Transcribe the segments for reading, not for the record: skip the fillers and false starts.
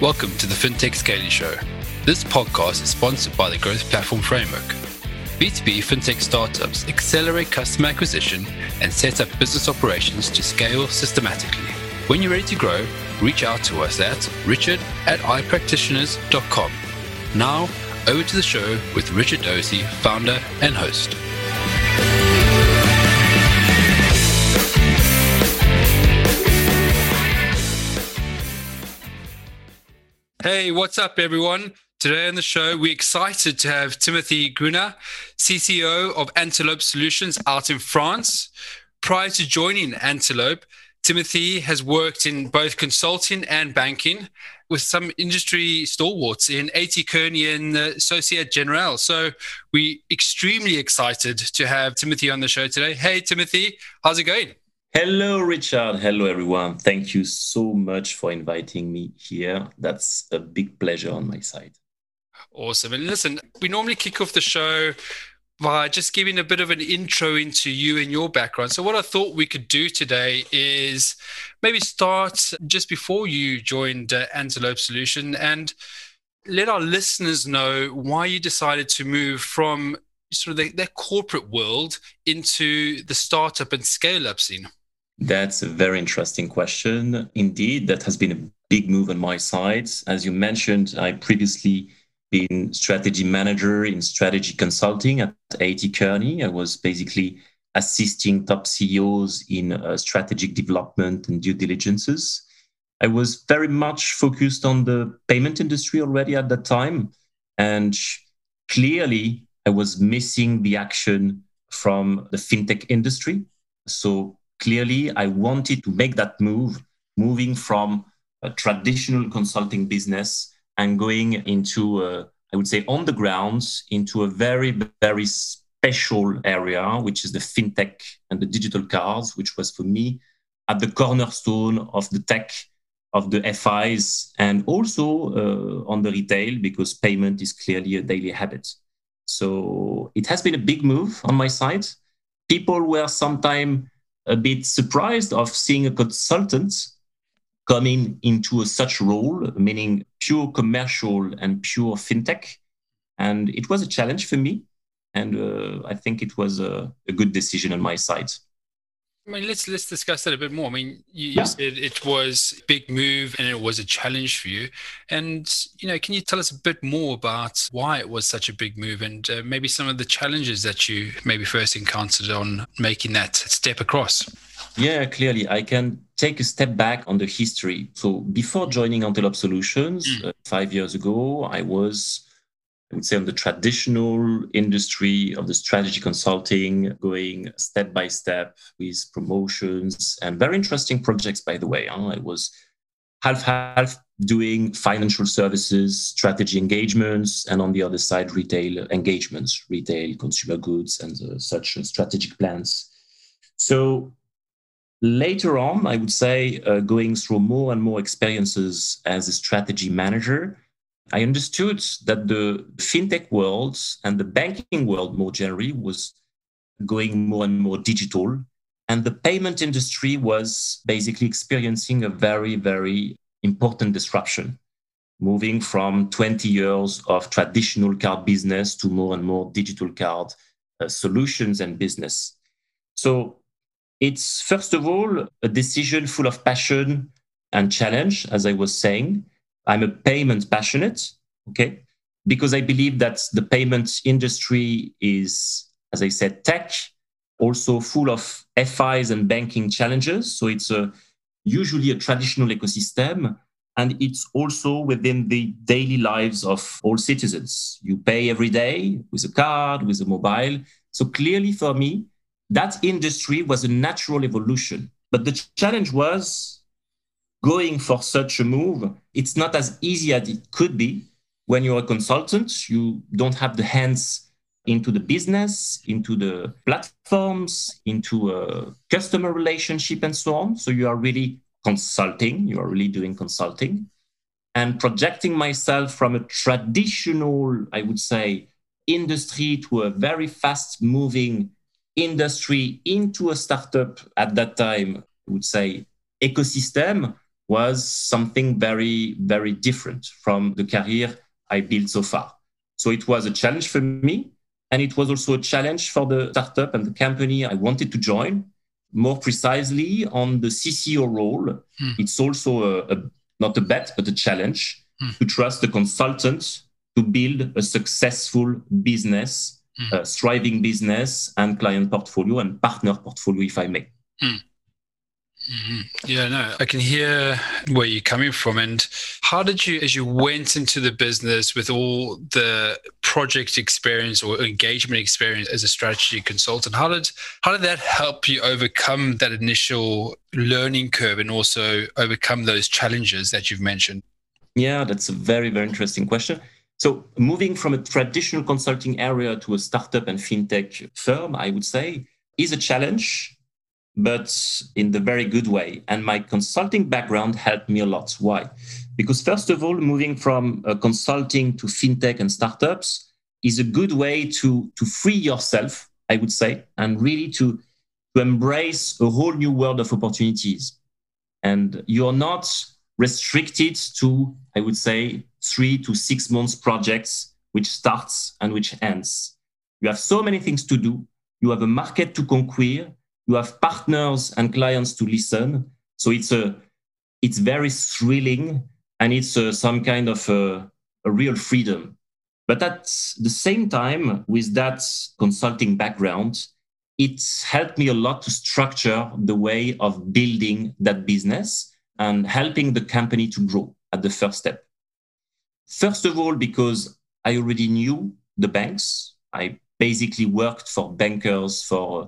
Welcome to the FinTech Scaling Show. This podcast is sponsored by the Growth Platform Framework. B2B FinTech startups accelerate customer acquisition and set up business operations to scale systematically. When you're ready to grow, reach out to us at richard@ipractitioners.com. Now, over to the show with Richard Doty, founder and host. Hey, what's up, everyone? Today on the show, we're excited to have Timothy Gruner, CCO of Antelope Solutions out in France. Prior to joining Antelope, Timothy has worked in both consulting and banking with some industry stalwarts in A.T. Kearney and Societe Generale. So we're extremely excited to have Timothy on the show today. Hey, Timothy, how's it going? Hello, Richard. Hello, everyone. Thank you so much for inviting me here. That's a big pleasure on my side. Awesome. And listen, we normally kick off the show by just giving a bit of an intro into you and your background. So what I thought we could do today is maybe start just before you joined Antelope Solution and let our listeners know why you decided to move from sort of their corporate world into the startup and scale-up scene. That's a very interesting question. Indeed, that has been a big move on my side. As you mentioned, I previously been strategy manager in strategy consulting at A.T. Kearney. I was basically assisting top CEOs in strategic development and due diligences. I was very much focused on the payment industry already at that time. And clearly, I was missing the action from the fintech industry. So clearly, I wanted to make that move, moving from a traditional consulting business and going into, I would say, on the ground, into a very, very special area, which is the fintech and the digital cards, which was for me at the cornerstone of the tech, of the FIs, and also on the retail, because payment is clearly a daily habit. So it has been a big move on my side. People were sometimes a bit surprised of seeing a consultant coming into such role, meaning pure commercial and pure fintech. And it was a challenge for me. And I think it was a good decision on my side. I mean, let's discuss that a bit more. I mean, you said it was a big move and it was a challenge for you. And, can you tell us a bit more about why it was such a big move and maybe some of the challenges that you maybe first encountered on making that step across? Yeah, clearly. I can take a step back on the history. So before joining Antelope Solutions 5 years ago, I would say on the traditional industry of the strategy consulting, going step by step with promotions and very interesting projects, by the way. I was half doing financial services, strategy engagements, and on the other side, retail engagements, retail, consumer goods, and such strategic plans. So later on, I would say, going through more and more experiences as a strategy manager, I understood that the fintech world and the banking world more generally was going more and more digital. And the payment industry was basically experiencing a very, very important disruption, moving from 20 years of traditional card business to more and more digital card solutions and business. So it's, first of all, a decision full of passion and challenge, as I was saying. I'm a payment passionate, okay? Because I believe that the payment industry is, as I said, tech, also full of FIs and banking challenges. So it's usually a traditional ecosystem, and it's also within the daily lives of all citizens. You pay every day with a card, with a mobile. So clearly for me, that industry was a natural evolution. But the challenge was going for such a move. It's not as easy as it could be. When you're a consultant, you don't have the hands into the business, into the platforms, into a customer relationship and so on. So you are really consulting, you are really doing consulting. And projecting myself from a traditional, I would say, industry to a very fast moving industry into a startup at that time, I would say, ecosystem was something very, very different from the career I built so far. So it was a challenge for me. And it was also a challenge for the startup and the company I wanted to join. More precisely on the CCO role, it's also not a bet, but a challenge to trust the consultant to build a successful business, a thriving business and client portfolio and partner portfolio, if I may. Yeah, no, I can hear where you're coming from. And how did you, as you went into the business with all the project experience or engagement experience as a strategy consultant, how did that help you overcome that initial learning curve and also overcome those challenges that you've mentioned? Yeah, that's a very, very interesting question. So moving from a traditional consulting area to a startup and fintech firm, I would say, is a challenge, but in the very good way. And my consulting background helped me a lot. Why? Because first of all, moving from consulting to fintech and startups is a good way to free yourself, I would say, and really to embrace a whole new world of opportunities. And you're not restricted to, I would say, 3 to 6 months projects, which starts and which ends. You have so many things to do. You have a market to conquer. You have partners and clients to listen. So it's very thrilling, and it's some kind of a real freedom. But at the same time, with that consulting background, it's helped me a lot to structure the way of building that business and helping the company to grow at the first step. First of all, because I already knew the banks. I basically worked for bankers for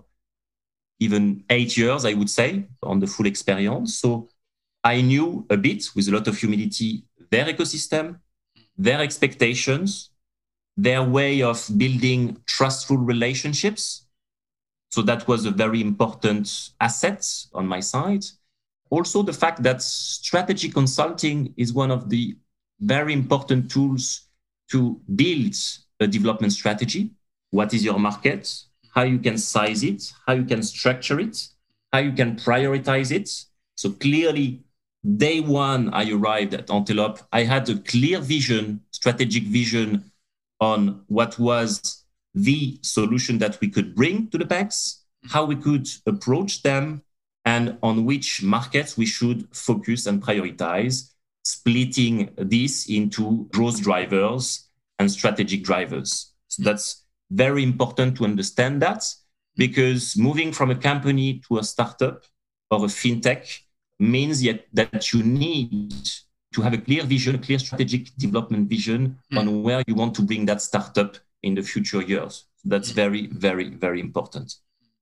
even 8 years, I would say, on the full experience. So I knew a bit, with a lot of humility, their ecosystem, their expectations, their way of building trustful relationships. So that was a very important asset on my side. Also, the fact that strategy consulting is one of the very important tools to build a development strategy. What is your market? How you can size it, how you can structure it, how you can prioritize it. So clearly, day one I arrived at Antelope, I had a clear vision, strategic vision on what was the solution that we could bring to the banks, how we could approach them, and on which markets we should focus and prioritize, splitting this into growth drivers and strategic drivers. So that's very important to understand that, because moving from a company to a startup or a fintech means that you need to have a clear vision, a clear strategic development vision on where you want to bring that startup in the future years. So that's very, very, very important.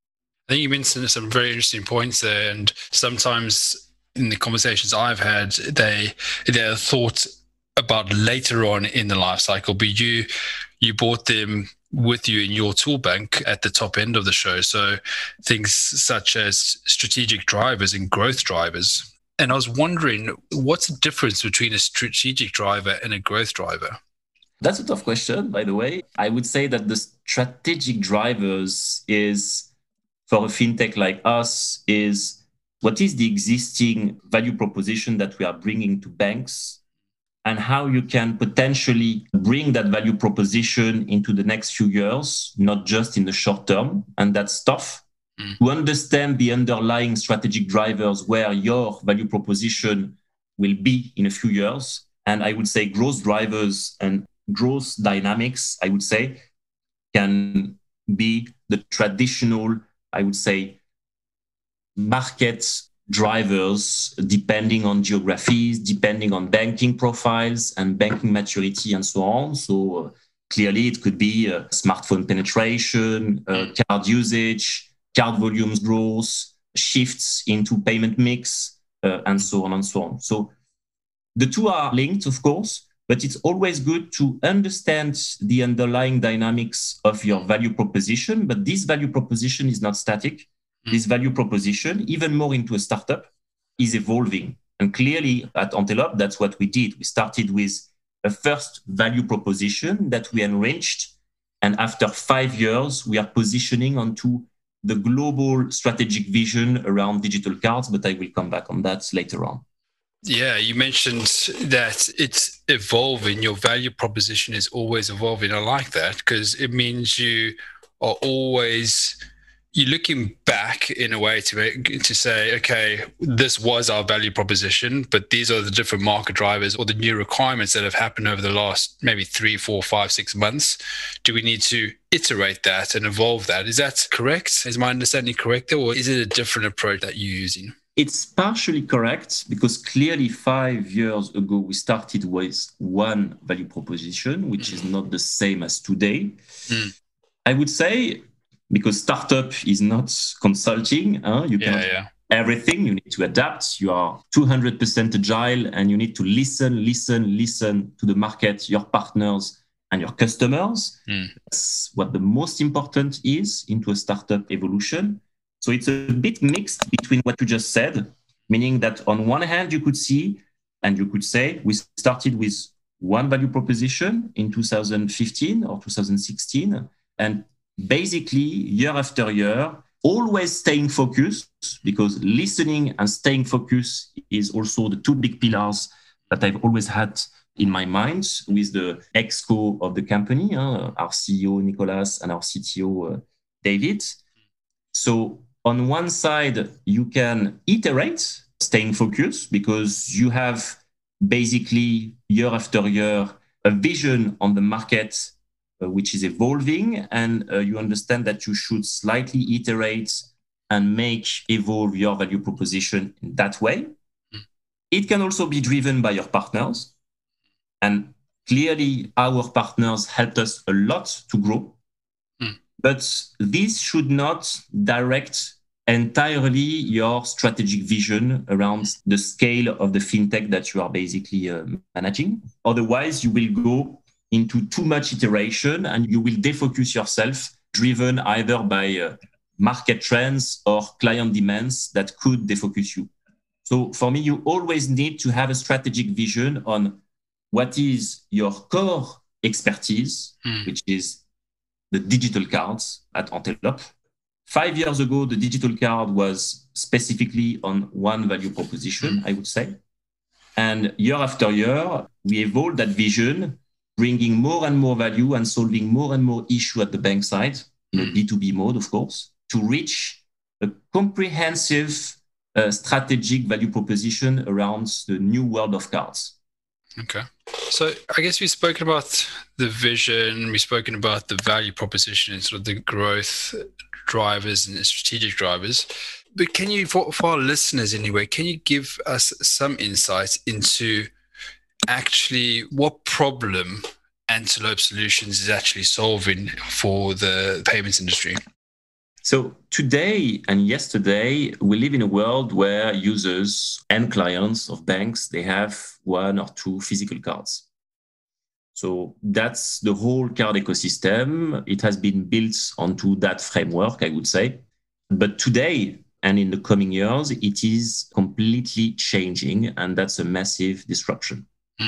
I think you mentioned some very interesting points there, and sometimes in the conversations I've had, they're thought about later on in the life cycle, but you brought them with you in your tool bank at the top end of the show. So things such as strategic drivers and growth drivers. And I was wondering, what's the difference between a strategic driver and a growth driver? That's a tough question, by the way. I would say that the strategic drivers is, for a fintech like us, is what is the existing value proposition that we are bringing to banks, and how you can potentially bring that value proposition into the next few years, not just in the short term. And that's tough. To understand the underlying strategic drivers where your value proposition will be in a few years. And I would say growth drivers and growth dynamics, I would say, can be the traditional, I would say, market drivers, depending on geographies, depending on banking profiles and banking maturity and so on. So clearly it could be smartphone penetration, card usage, card volumes growth, shifts into payment mix, and so on and so on. So the two are linked, of course, but it's always good to understand the underlying dynamics of your value proposition. But this value proposition is not static. This value proposition, even more into a startup, is evolving. And clearly at Antelope, that's what we did. We started with a first value proposition that we enriched. And after 5 years, we are positioning onto the global strategic vision around digital cards, but I will come back on that later on. Yeah, you mentioned that it's evolving. Your value proposition is always evolving. I like that because it means you are always you're looking back in a way to say, okay, this was our value proposition, but these are the different market drivers or the new requirements that have happened over the last maybe 3, 4, 5, 6 months. Do we need to iterate that and evolve that? Is that correct? Is my understanding correct, or is it a different approach that you're using? It's partially correct because clearly 5 years ago, we started with one value proposition, which is not the same as today. I would say, because startup is not consulting, you cannot everything. You need to adapt. You are 200% agile and you need to listen to the market, your partners and your customers. That's what the most important is into a startup evolution. So it's a bit mixed between what you just said, meaning that on one hand, you could see and you could say we started with one value proposition in 2015 or 2016. And basically, year after year, always staying focused, because listening and staying focused is also the two big pillars that I've always had in my mind with the ex-co of the company, our CEO, Nicolas, and our CTO, David. So on one side, you can iterate, staying focused, because you have basically year after year a vision on the market which is evolving, and you understand that you should slightly iterate and evolve your value proposition in that way. It can also be driven by your partners. And clearly, our partners helped us a lot to grow. But this should not direct entirely your strategic vision around the scale of the fintech that you are basically managing. Otherwise, you will go into too much iteration and you will defocus yourself, driven either by market trends or client demands that could defocus you. So for me, you always need to have a strategic vision on what is your core expertise, which is the digital cards at Antelope. 5 years ago, the digital card was specifically on one value proposition, I would say. And year after year, we evolved that vision, bringing more and more value and solving more and more issues at the bank side, in a B2B mode, of course, to reach a comprehensive strategic value proposition around the new world of cards. Okay. So I guess we've spoken about the vision, we've spoken about the value proposition and sort of the growth drivers and the strategic drivers. But can you, for our listeners anyway, can you give us some insights into actually what problem Antelope Solutions is actually solving for the payments industry? So today and yesterday, we live in a world where users and clients of banks, they have one or two physical cards. So that's the whole card ecosystem. It has been built onto that framework, I would say. But today and in the coming years, it is completely changing, and that's a massive disruption.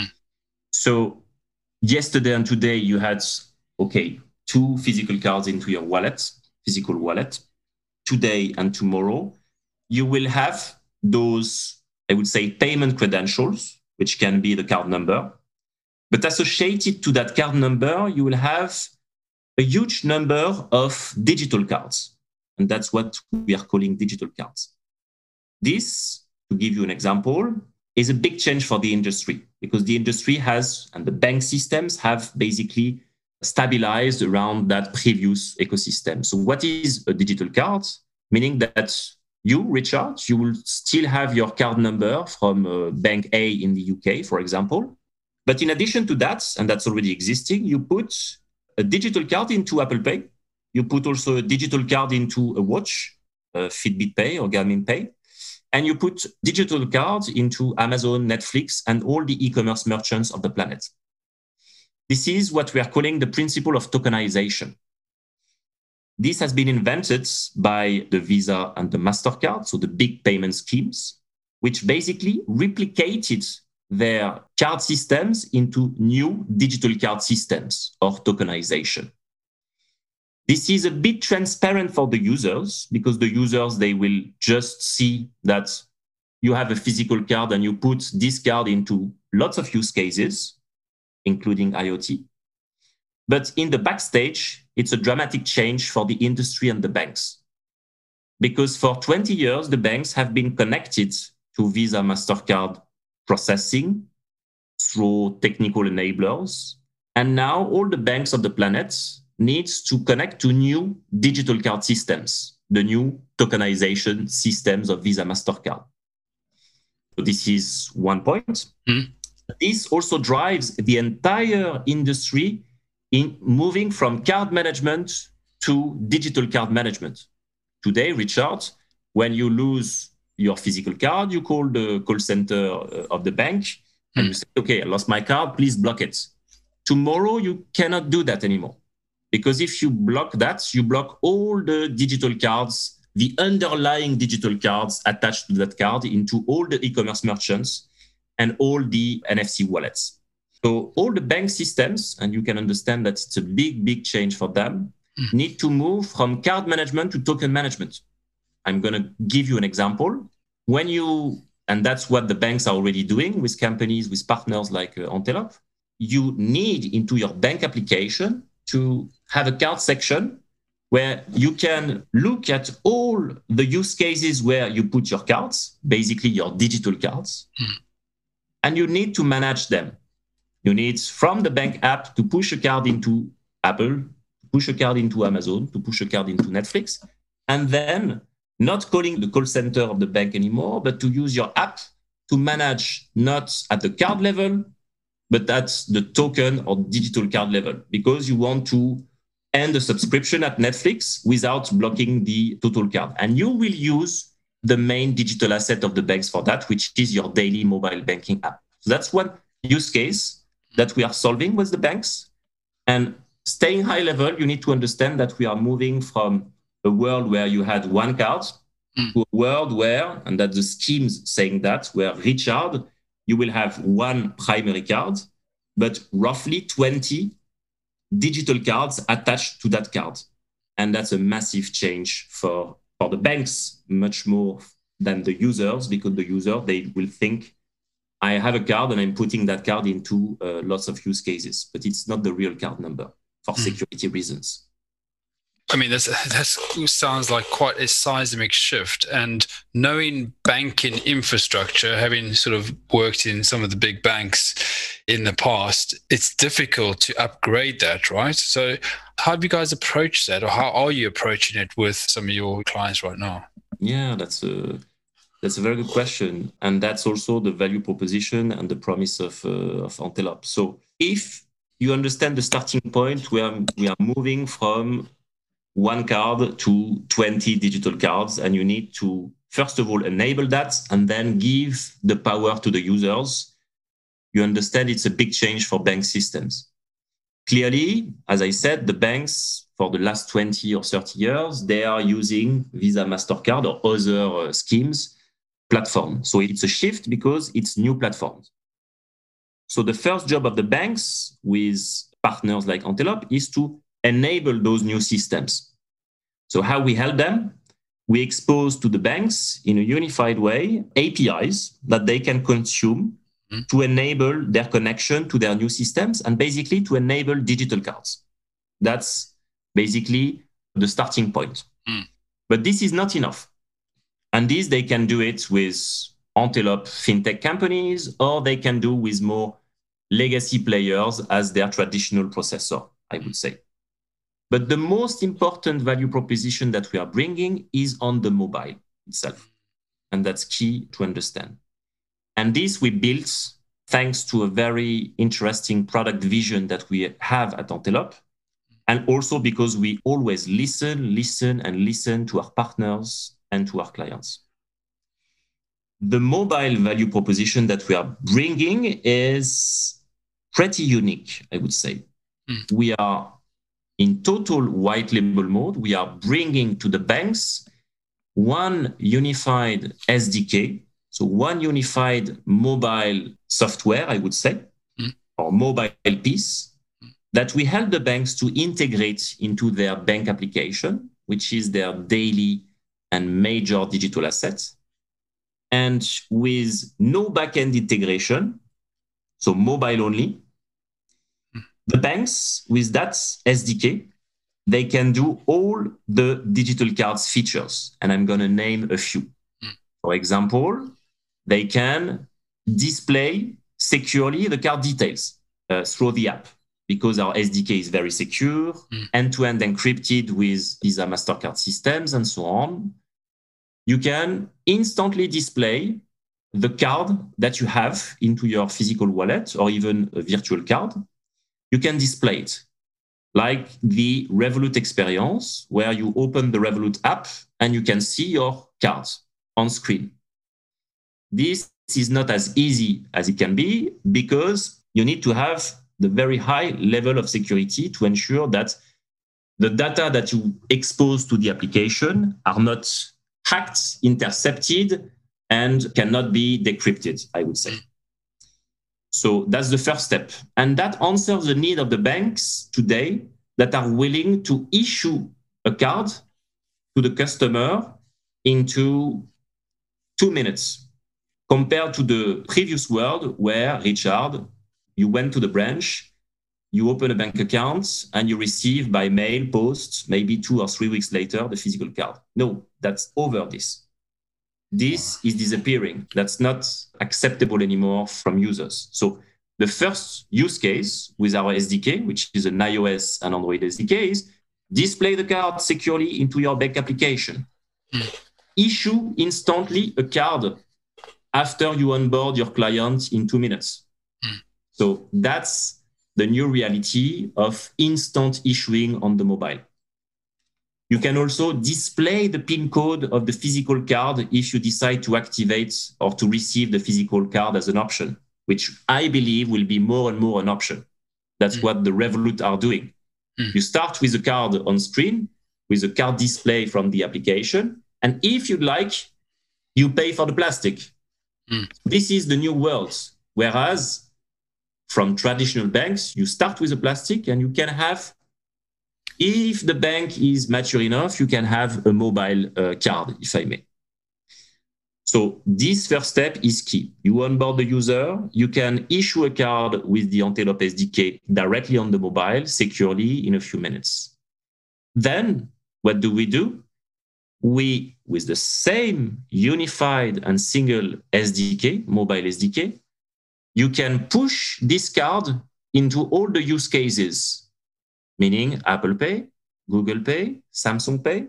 So yesterday and today, you had, two physical cards into your wallet, physical wallet. Today and tomorrow, you will have those, I would say, payment credentials, which can be the card number. But associated to that card number, you will have a huge number of digital cards. And that's what we are calling digital cards. This, to give you an example, is a big change for the industry, because the industry has, and the bank systems have basically stabilized around that previous ecosystem. So what is a digital card? Meaning that you, Richard, you will still have your card number from Bank A in the UK, for example. But in addition to that, and that's already existing, you put a digital card into Apple Pay. You put also a digital card into a watch, Fitbit Pay or Garmin Pay. And you put digital cards into Amazon, Netflix, and all the e-commerce merchants of the planet. This is what we are calling the principle of tokenization. This has been invented by the Visa and the MasterCard, so the big payment schemes, which basically replicated their card systems into new digital card systems or tokenization. This is a bit transparent for the users, because the users, they will just see that you have a physical card and you put this card into lots of use cases, including IoT. But in the backstage, it's a dramatic change for the industry and the banks. Because for 20 years, the banks have been connected to Visa, MasterCard processing through technical enablers. And now all the banks of the planet needs to connect to new digital card systems, the new tokenization systems of Visa, MasterCard. So this is one point. This also drives the entire industry in moving from card management to digital card management. Today, Richard, when you lose your physical card, you call the call center of the bank and you say, okay, I lost my card, please block it. Tomorrow, you cannot do that anymore. Because if you block that, you block all the digital cards, the underlying digital cards attached to that card into all the e-commerce merchants and all the NFC wallets. So all the bank systems, and you can understand that it's a big, big change for them, need to move from card management to token management. I'm going to give you an example. And that's what the banks are already doing with companies, with partners like Antelope, you need into your bank application to have a card section where you can look at all the use cases where you put your cards, basically your digital cards, and you need to manage them. You need from the bank app to push a card into Apple, push a card into Amazon, to push a card into Netflix, and then not calling the call center of the bank anymore, but to use your app to manage not at the card level, but at the token or digital card level, because you want to end the subscription at Netflix without blocking the total card. And you will use the main digital asset of the banks for that, which is your daily mobile banking app. So that's one use case that we are solving with the banks. And staying high level, you need to understand that we are moving from a world where you had one card to a world where, and that's the schemes saying that, where Richard, you will have one primary card, but roughly 20 digital cards attached to that card. And that's a massive change for the banks, much more than the users, because the user, they will think, I have a card and I'm putting that card into lots of use cases, but it's not the real card number for security reasons. I mean, that sounds like quite a seismic shift. And knowing banking infrastructure, having sort of worked in some of the big banks in the past, it's difficult to upgrade that, right? So how have you guys approached that, or how are you approaching it with some of your clients right now? Yeah, that's a very good question. And that's also the value proposition and the promise of Antelope. So if you understand the starting point where we are moving from one card to 20 digital cards, and you need to, first of all, enable that and then give the power to the users, you understand it's a big change for bank systems. Clearly, as I said, the banks for the last 20 or 30 years, they are using Visa, MasterCard or other schemes platform. So it's a shift because it's new platforms. So the first job of the banks with partners like Antelope is to enable those new systems. So how we help them? We expose to the banks in a unified way APIs that they can consume to enable their connection to their new systems and basically to enable digital cards. That's basically the starting point. But this is not enough. And this, they can do it with Antelope fintech companies, or they can do with more legacy players as their traditional processor, I would say. But the most important value proposition that we are bringing is on the mobile itself. And that's key to understand. And this we built thanks to a very interesting product vision that we have at Antelope. And also because we always listen to our partners and to our clients. The mobile value proposition that we are bringing is pretty unique, I would say. We are in total white label mode. We are bringing to the banks one unified SDK, so one unified mobile software, I would say, or mobile piece, that we help the banks to integrate into their bank application, which is their daily and major digital assets. and with no backend integration, so mobile only, the banks with that SDK, they can do all the digital cards features. And I'm going to name a few. For example, they can display securely the card details through the app because our SDK is very secure, end-to-end encrypted with Visa MasterCard systems and so on. You can instantly display the card that you have into your physical wallet or even a virtual card. You can display it like the Revolut experience where you open the Revolut app and you can see your cards on screen. This is not as easy as it can be because you need to have the very high level of security to ensure that the data that you expose to the application are not hacked, intercepted, and cannot be decrypted, I would say. So that's the first step. And that answers the need of the banks today that are willing to issue a card to the customer into 2 minutes, compared to the previous world where, Richard, you went to the branch, you open a bank account, and you receive by mail, post, maybe 2 or 3 weeks later, the physical card. No, that's over this. This is disappearing. That's not acceptable anymore from users. So the first use case with our SDK, which is an iOS and Android SDK, is display the card securely into your bank application. Issue instantly a card after you onboard your client in 2 minutes. So that's the new reality of instant issuing on the mobile. You can also display the PIN code of the physical card if you decide to activate or to receive the physical card as an option, which I believe will be more and more an option. That's what the Revolut are doing. You start with a card on screen, with a card display from the application, and if you'd like, you pay for the plastic. This is the new world. Whereas from traditional banks, you start with a plastic and you can have, if the bank is mature enough, you can have a mobile card, if I may. So this first step is key. You onboard the user, you can issue a card with the Antelope SDK directly on the mobile, securely in a few minutes. Then what do? We, with the same unified and single SDK, mobile SDK, you can push this card into all the use cases, meaning Apple Pay, Google Pay, Samsung Pay,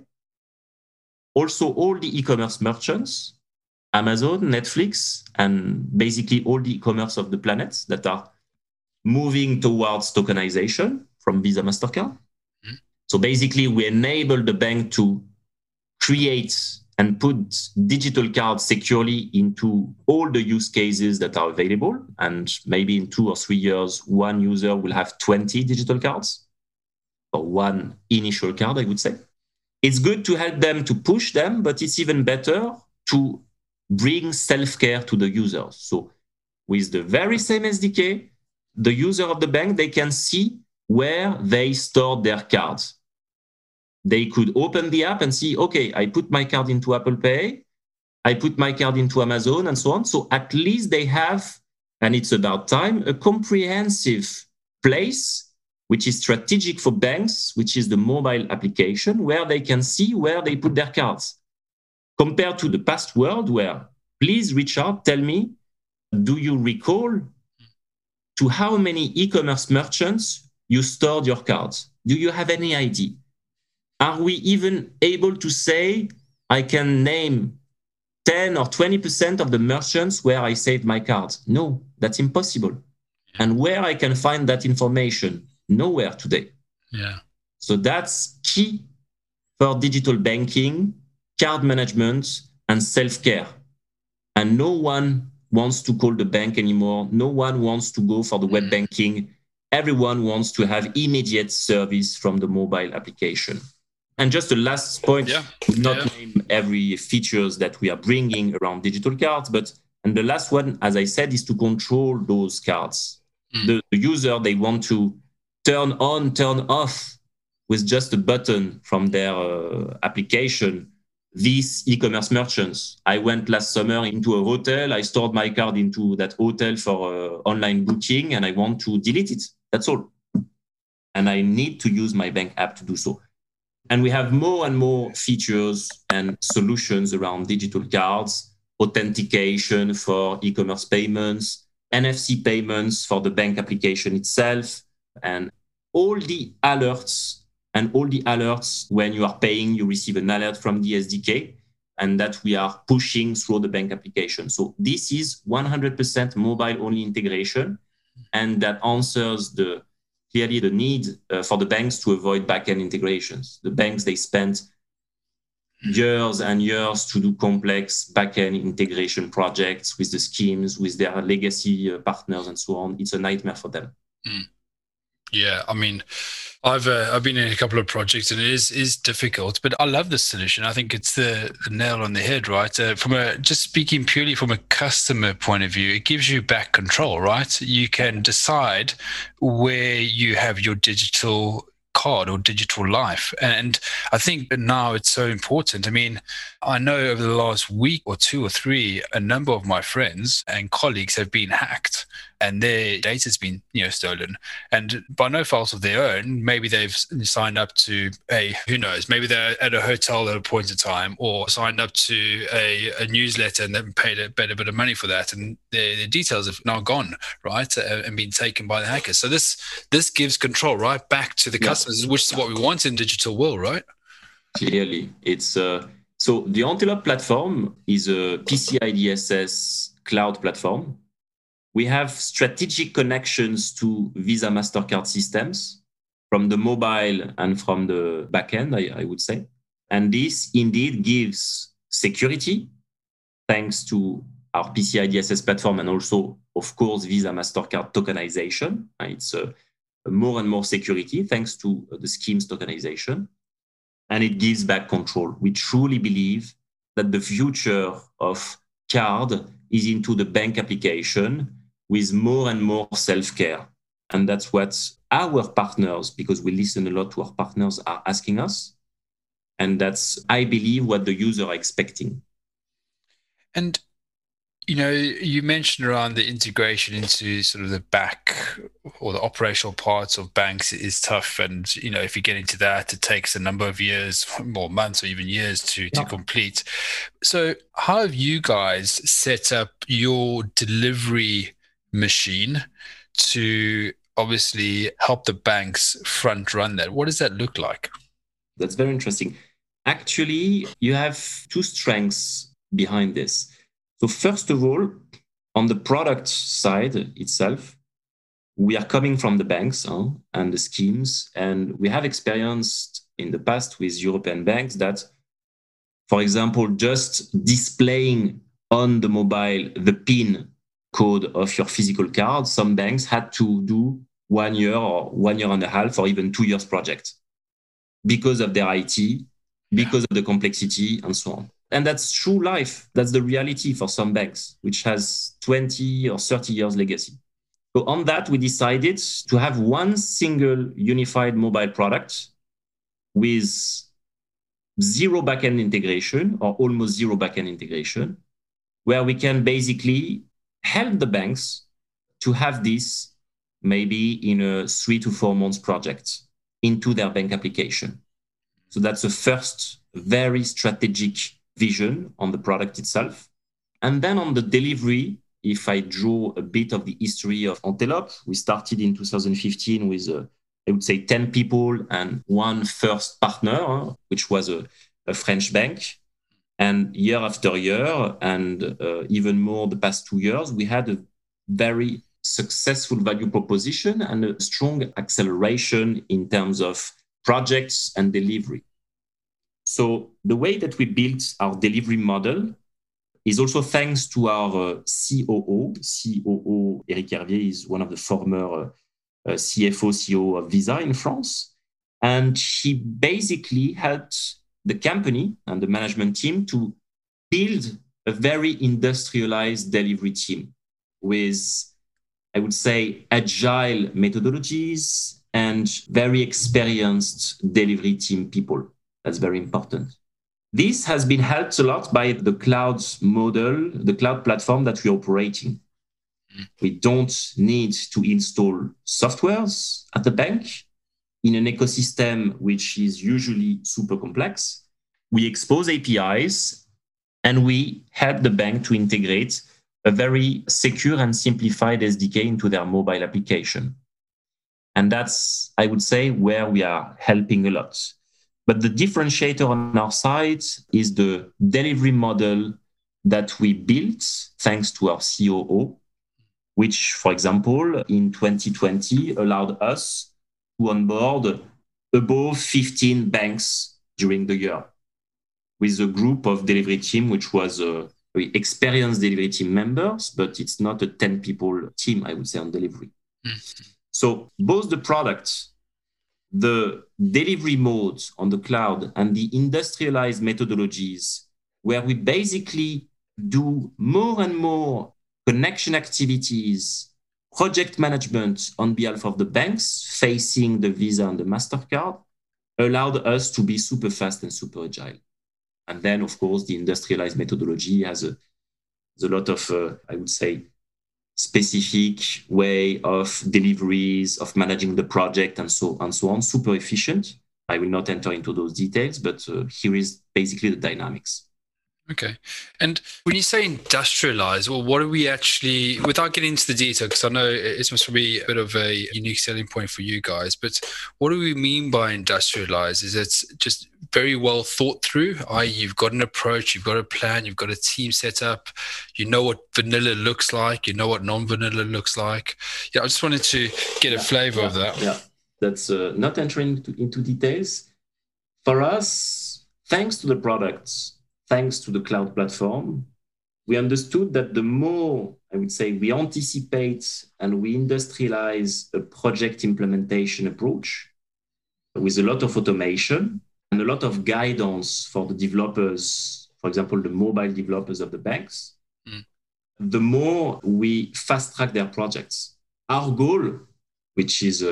also all the e-commerce merchants, Amazon, Netflix, and basically all the e-commerce of the planet that are moving towards tokenization from Visa MasterCard. So basically, we enable the bank to create and put digital cards securely into all the use cases that are available. And maybe in 2 or 3 years, one user will have 20 digital cards, or one initial card, I would say. It's good to help them to push them, but it's even better to bring self-care to the users. So with the very same SDK, the user of the bank, they can see where they stored their cards. They could open the app and see, okay, I put my card into Apple Pay, I put my card into Amazon and so on. So at least they have, and it's about time, a comprehensive place, which is strategic for banks, which is the mobile application, where they can see where they put their cards. Compared to the past world where, please, Richard, tell me, do you recall to how many e-commerce merchants you stored your cards? Do you have any idea? Are we even able to say, I can name 10 or 20% of the merchants where I saved my cards? No, that's impossible. And where I can find that information? Nowhere today. Yeah. So that's key for digital banking, card management, and self-care. And no one wants to call the bank anymore. No one wants to go for the web banking. Everyone wants to have immediate service from the mobile application. And just the last point, not name every features that we are bringing around digital cards, and the last one, as I said, is to control those cards. The user, they want to turn on, turn off with just a button from their application, these e-commerce merchants. I went last summer into a hotel. I stored my card into that hotel for online booking, and I want to delete it. That's all. And I need to use my bank app to do so. And we have more and more features and solutions around digital cards, authentication for e-commerce payments, NFC payments for the bank application itself, and all the alerts. And all the alerts, when you are paying, you receive an alert from the SDK, and that we are pushing through the bank application. So this is 100% mobile-only integration, and that answers clearly the need for the banks to avoid back-end integrations. The banks, they spent years and years to do complex back-end integration projects with the schemes, with their legacy partners and so on. It's a nightmare for them. Yeah, I mean, I've been in a couple of projects, and it is difficult, but I love this solution. I think it's the nail on the head, right? Just speaking purely from a customer point of view, it gives you back control, right? You can decide where you have your digital card or digital life. And I think now it's so important. I mean, I know over the last week or 2 or 3, a number of my friends and colleagues have been hacked and their data's been, stolen. And by no fault of their own, maybe they've signed up to who knows, maybe they're at a hotel at a point in time, or signed up to a newsletter and then paid a bit of money for that. And their details have now gone, right, and been taken by the hackers. So this gives control, right, back to the customers, which is what we want in digital world, right? Clearly, it's so the Antelope platform is a PCI DSS cloud platform. We have strategic connections to Visa, MasterCard systems from the mobile and from the backend, I would say. And this indeed gives security thanks to our PCI DSS platform and also, of course, Visa, MasterCard tokenization. It's more and more security thanks to the scheme's tokenization. And it gives back control. We truly believe that the future of card is into the bank application with more and more self-care. And that's what our partners, because we listen a lot to our partners, are asking us. And that's, I believe, what the user are expecting. And, you mentioned around the integration into sort of the back or the operational parts of banks is tough. And, if you get into that, it takes a number of years, more months or even years to complete. So how have you guys set up your delivery machine to obviously help the banks front run that? What does that look like? That's very interesting. Actually, you have 2 strengths behind this. So first of all, on the product side itself, we are coming from the banks and the schemes, and we have experienced in the past with European banks that, for example, just displaying on the mobile the PIN code of your physical card, some banks had to do 1 year or 1 year and a half or even 2 years project because of their IT, because of the complexity and so on. And that's true life. That's the reality for some banks, which has 20 or 30 years legacy. So on that, we decided to have one single unified mobile product with zero backend integration or almost zero backend integration, where we can basically help the banks to have this maybe in a 3 to 4 months project into their bank application. So that's the first very strategic vision on the product itself. And then on the delivery, if I draw a bit of the history of Antelope, we started in 2015 with, I would say, 10 people and one first partner, which was a French bank. And year after year, and even more the past 2 years, we had a very successful value proposition and a strong acceleration in terms of projects and delivery. So the way that we built our delivery model is also thanks to our COO. Eric Hervier is one of the former CFO, CEO of Visa in France. And he basically helped the company and the management team to build a very industrialized delivery team with, I would say, agile methodologies and very experienced delivery team people. That's very important. This has been helped a lot by the cloud model, the cloud platform that we're operating. We don't need to install softwares at the bank in an ecosystem which is usually super complex. We expose APIs and we help the bank to integrate a very secure and simplified SDK into their mobile application. And that's, I would say, where we are helping a lot. But the differentiator on our side is the delivery model that we built thanks to our COO, which, for example, in 2020 allowed us to onboard above 15 banks during the year with a group of delivery team, which was very experienced delivery team members, but it's not a 10 people team, I would say, on delivery. So both the product, the delivery modes on the cloud, and the industrialized methodologies, where we basically do more and more connection activities, project management on behalf of the banks facing the Visa and the MasterCard, allowed us to be super fast and super agile. And then, of course, the industrialized methodology has a lot of, I would say, specific way of deliveries, of managing the project, and so on, super efficient. I will not enter into those details, but here is basically the dynamics. Okay. And when you say industrialize, well, what are we actually, without getting into the detail, because I know it must be a bit of a unique selling point for you guys, but what do we mean by industrialize? Is it just very well thought through? I.e., you've got an approach, you've got a plan, you've got a team set up, you know what vanilla looks like, you know what non-vanilla looks like. Yeah, I just wanted to get a flavor of that. Yeah, that's not entering into details. For us, thanks to the products, thanks to the cloud platform, we understood that the more, I would say, we anticipate and we industrialize a project implementation approach with a lot of automation and a lot of guidance for the developers, for example, the mobile developers of the banks, the more we fast track their projects. Our goal, which is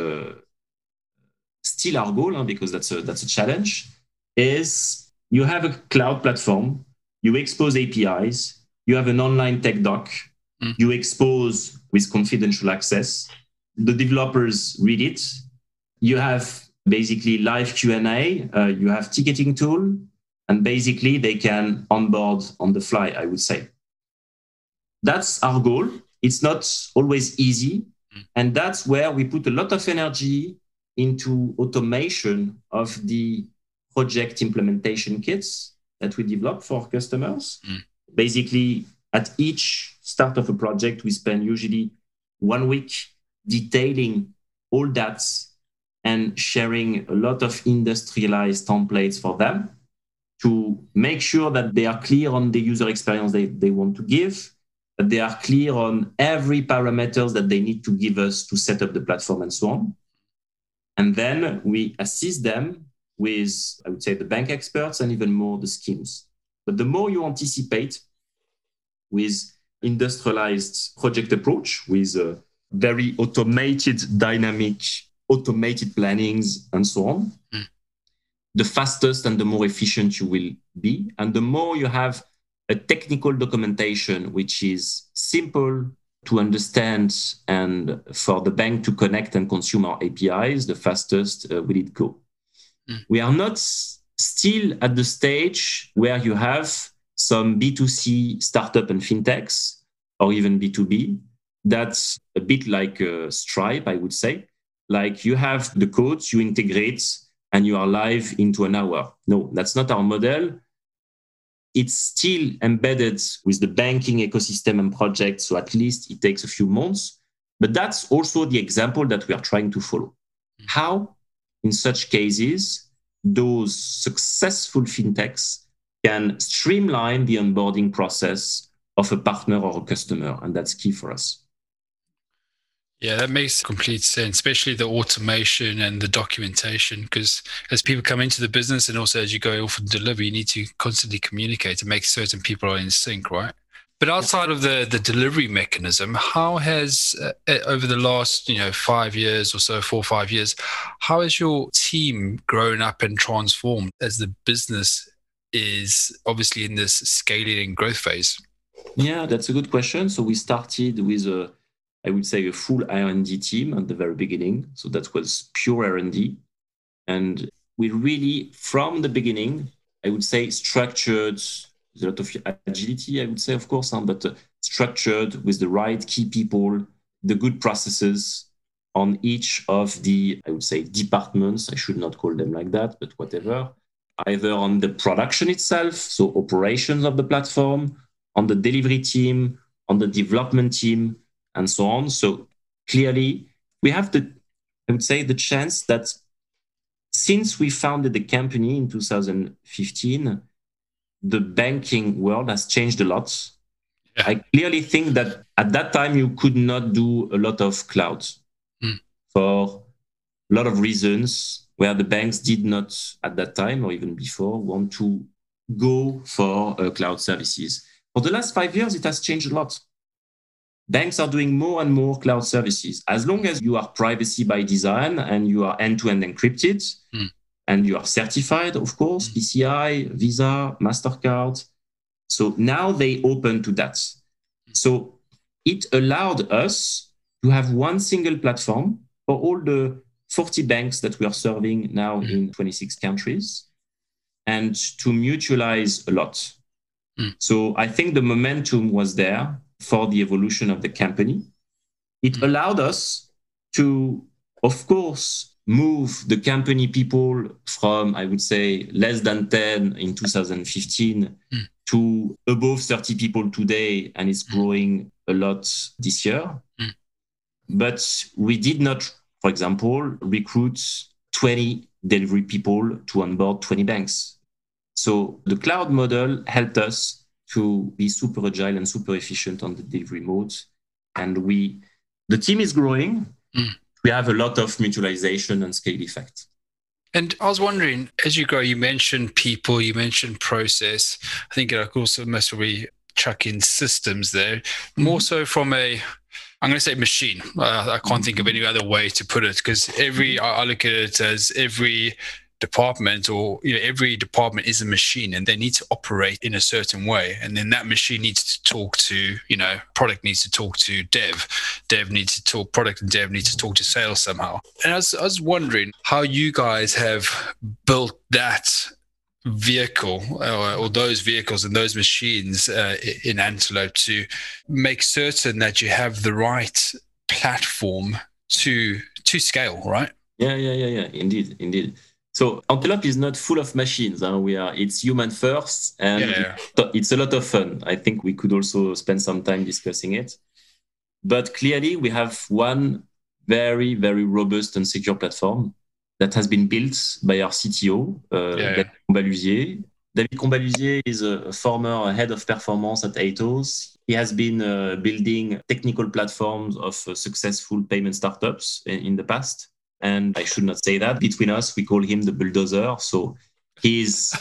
still our goal, because that's a challenge, is you have a cloud platform, you expose APIs, you have an online tech doc, you expose with confidential access, the developers read it, you have basically live Q&A, you have ticketing tool, and basically they can onboard on the fly, I would say. That's our goal. It's not always easy, and that's where we put a lot of energy into automation of the project implementation kits that we develop for customers. Basically, at each start of a project, we spend usually 1 week detailing all that and sharing a lot of industrialized templates for them to make sure that they are clear on the user experience they want to give, that they are clear on every parameters that they need to give us to set up the platform and so on. And then we assist them with, I would say, the bank experts and even more the schemes. But the more you anticipate with industrialized project approach, with very automated, dynamic, automated plannings and so on, the fastest and the more efficient you will be. And the more you have a technical documentation, which is simple to understand and for the bank to connect and consume our APIs, the fastest will it go. We are not still at the stage where you have some B2C startup and fintechs, or even B2B. That's a bit like Stripe, I would say. Like you have the codes, you integrate, and you are live into an hour. No, that's not our model. It's still embedded with the banking ecosystem and project, so at least it takes a few months. But that's also the example that we are trying to follow. How? In such cases, those successful fintechs can streamline the onboarding process of a partner or a customer, and that's key for us. Yeah, that makes complete sense, especially the automation and the documentation, because as people come into the business and also as you go off and deliver, you need to constantly communicate and make certain people are in sync, right? But outside of the delivery mechanism, how has, over the last 5 years or so, 4 or 5 years, how has your team grown up and transformed as the business is obviously in this scaling and growth phase? Yeah, that's a good question. So we started with I would say, a full R&D team at the very beginning. So that was pure R&D. And we really, from the beginning, I would say structured, there's a lot of agility, I would say, of course, but structured with the right key people, the good processes on each of the, I would say, departments. I should not call them like that, but whatever. Either on the production itself, so operations of the platform, on the delivery team, on the development team, and so on. So clearly, we have the, I would say, the chance that since we founded the company in 2015, the banking world has changed a lot. Yeah. I clearly think that at that time, you could not do a lot of cloud for a lot of reasons where the banks did not, at that time or even before, want to go for cloud services. For the last 5 years, it has changed a lot. Banks are doing more and more cloud services. As long as you are privacy by design and you are end-to-end encrypted and you are certified, of course, PCI, Visa, MasterCard. So now they open to that. So it allowed us to have one single platform for all the 40 banks that we are serving now in 26 countries and to mutualize a lot. So I think the momentum was there for the evolution of the company. It allowed us to, of course, move the company people from, I would say, less than 10 in 2015 to above 30 people today, and it's growing a lot this year. But we did not, for example, recruit 20 delivery people to onboard 20 banks. So the cloud model helped us to be super agile and super efficient on the delivery mode. And the team is growing. We have a lot of mutualization and scale effect. And I was wondering, as you grow, you mentioned people, you mentioned process. I think I could also most probably chuck in systems there, more so from I'm going to say machine. I can't think of any other way to put it, because I look at it as every department, or every department is a machine, and they need to operate in a certain way. And then that machine needs to talk to, product needs to talk to dev needs to talk, product and dev needs to talk to sales somehow. And I was wondering how you guys have built that vehicle or those vehicles and those machines in Antelope to make certain that you have the right platform to scale, right? Yeah. Indeed. So Antelope is not full of machines. It's human first, and it's a lot of fun. I think we could also spend some time discussing it. But clearly, we have one very, very robust and secure platform that has been built by our CTO, David Combaluzier. David Combaluzier is a former head of performance at Atos. He has been building technical platforms of successful payment startups in the past. And I should not say that. Between us, we call him the bulldozer. So he's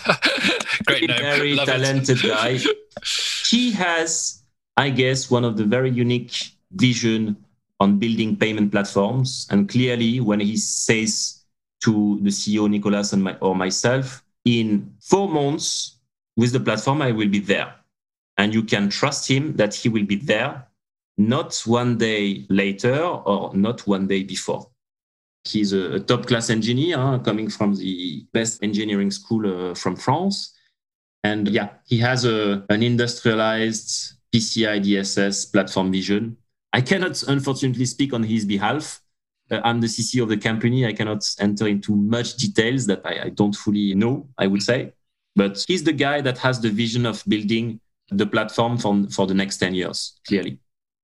a very talented guy. He has, I guess, one of the very unique vision on building payment platforms. And clearly, when he says to the CEO, Nicolas, or myself, in 4 months with the platform, I will be there. And you can trust him that he will be there, not one day later or not one day before. He's a top-class engineer coming from the best engineering school from France. And he has an industrialized PCI DSS platform vision. I cannot, unfortunately, speak on his behalf. I'm the CCO of the company. I cannot enter into much details that I don't fully know, I would say. But he's the guy that has the vision of building the platform for the next 10 years, clearly.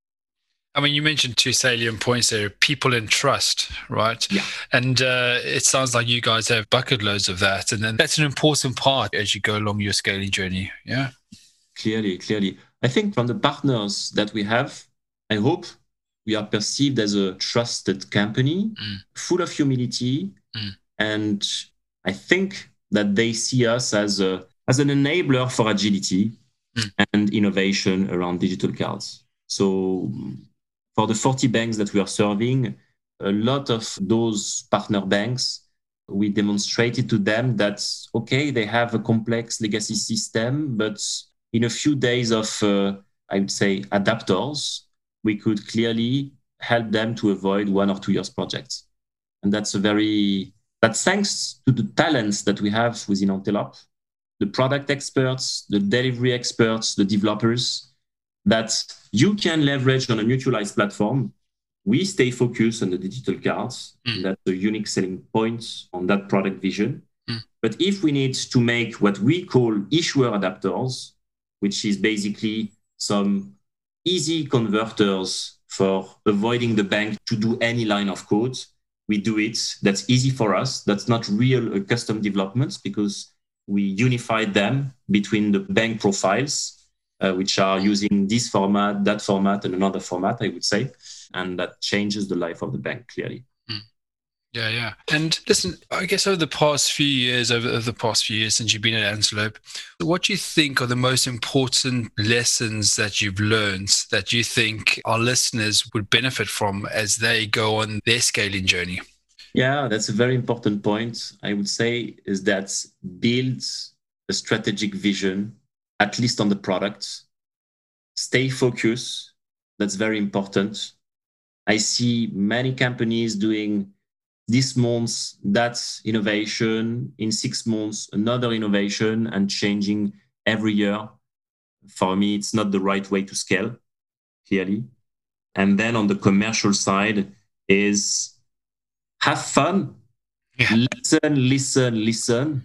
I mean, you mentioned 2 salient points there, people and trust, right? Yeah. And it sounds like you guys have bucket loads of that. And then that's an important part as you go along your scaling journey. Yeah. Clearly. I think from the partners that we have, I hope we are perceived as a trusted company, full of humility. And I think that they see us as an enabler for agility and innovation around digital cards. So for the 40 banks that we are serving, a lot of those partner banks we demonstrated to them that, okay, they have a complex legacy system, but in a few days of, I would say, adapters, we could clearly help them to avoid 1 or 2 years projects. And that's thanks to the talents that we have within Antelope, the product experts, the delivery experts, the developers, that you can leverage on a mutualized platform. We stay focused on the digital cards. That's a unique selling point on that product vision. But if we need to make what we call issuer adapters, which is basically some easy converters for avoiding the bank to do any line of code, we do it. That's easy for us. That's not real custom developments because we unified them between the bank profiles, which are using this format, that format, and another format, I would say. And that changes the life of the bank, clearly. Yeah. And listen, I guess over the past few years since you've been at Antelope, what do you think are the most important lessons that you've learned that you think our listeners would benefit from as they go on their scaling journey? Yeah, that's a very important point. I would say is that build a strategic vision, at least on the product. Stay focused. That's very important. I see many companies doing this month, that's innovation, in 6 months, another innovation, and changing every year. For me, it's not the right way to scale, clearly. And then on the commercial side is have fun, listen,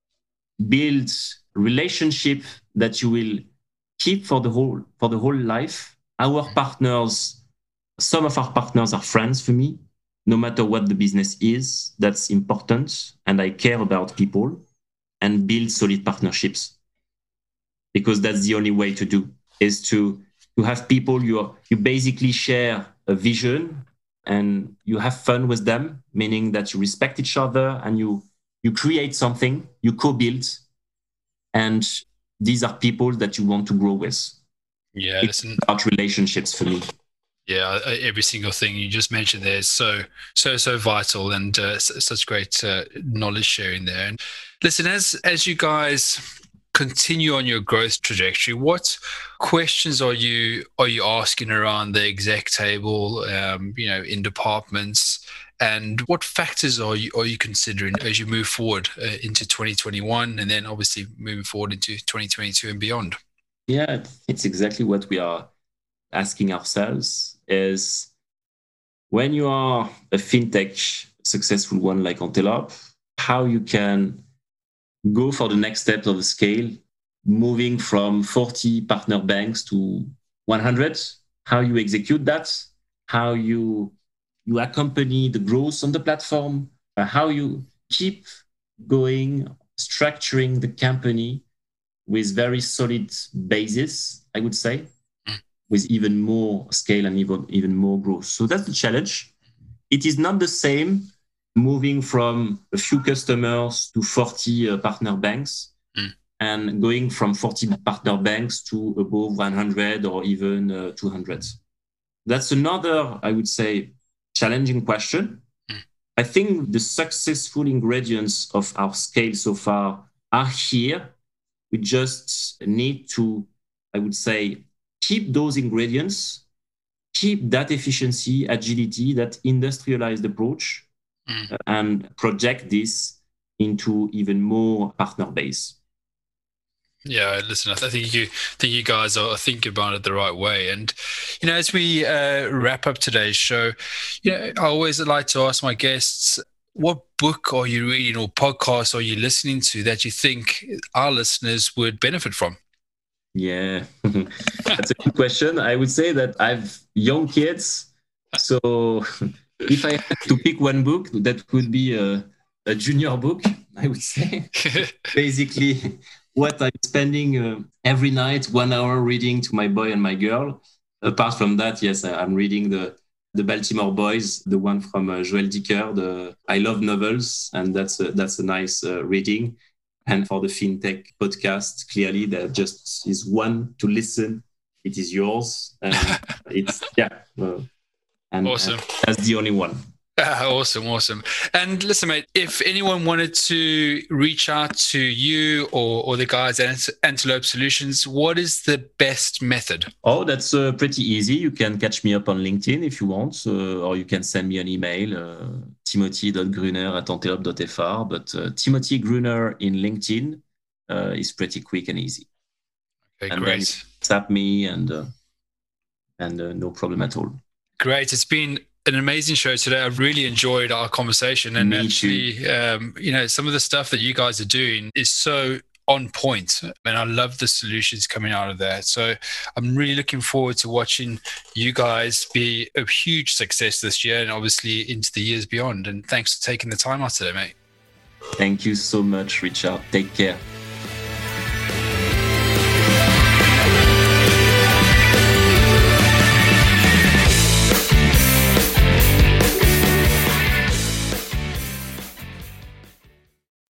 build relationship that you will keep for the whole life. Our partners, some of our partners are friends for me. No matter what the business is, that's important. And I care about people and build solid partnerships because that's the only way to do is to have people you basically share a vision and you have fun with them, meaning that you respect each other and you create something, you co-build. And these are people that you want to grow with. Yeah, it's about relationships for me. Yeah, every single thing you just mentioned there is so vital and such great knowledge sharing there. And listen, as you guys continue on your growth trajectory, what questions are you asking around the exec table, in departments, and what factors are you considering as you move forward into 2021, and then obviously moving forward into 2022 and beyond? Yeah, it's exactly what we are asking ourselves. Is when you are a fintech successful one like Antelope, how you can go for the next step of the scale, moving from 40 partner banks to 100, how you execute that, how you accompany the growth on the platform, how you keep going, structuring the company with very solid basis, I would say, with even more scale and even more growth. So that's the challenge. It is not the same moving from a few customers to 40 partner banks and going from 40 partner banks to above 100 or even 200. That's another, I would say, challenging question. I think the successful ingredients of our scale so far are here. We just need to, I would say, keep those ingredients, keep that efficiency, agility, that industrialized approach, and project this into even more partner base. Yeah, listen, I think you guys are thinking about it the right way. And, as we wrap up today's show, I always like to ask my guests, what book are you reading or podcast are you listening to that you think our listeners would benefit from? Yeah, that's a good question. I would say that I have young kids. So if I had to pick one book, that would be a junior book, I would say. Basically, what I'm spending every night, 1 hour reading to my boy and my girl. Apart from that, yes, I'm reading the Baltimore Boys, the one from Joël Dicker. I love novels, and that's a nice reading. And for the FinTech podcast, clearly there just is one to listen. It is yours. And it's, and awesome. That's the only one. Awesome. And listen, mate, if anyone wanted to reach out to you or the guys at Antelope Solutions, what is the best method? Oh, that's pretty easy. You can catch me up on LinkedIn if you want, or you can send me an email, timothy.gruner@antelope.fr. But Timothy Gruner in LinkedIn is pretty quick and easy. Okay, and great. Then tap me and no problem at all. Great. It's been an amazing show today. I really enjoyed our conversation, and actually, some of the stuff that you guys are doing is so on point, and I love the solutions coming out of that. So I'm really looking forward to watching you guys be a huge success this year, and obviously into the years beyond. And thanks for taking the time out today, mate. Thank you so much, Richard. Take care.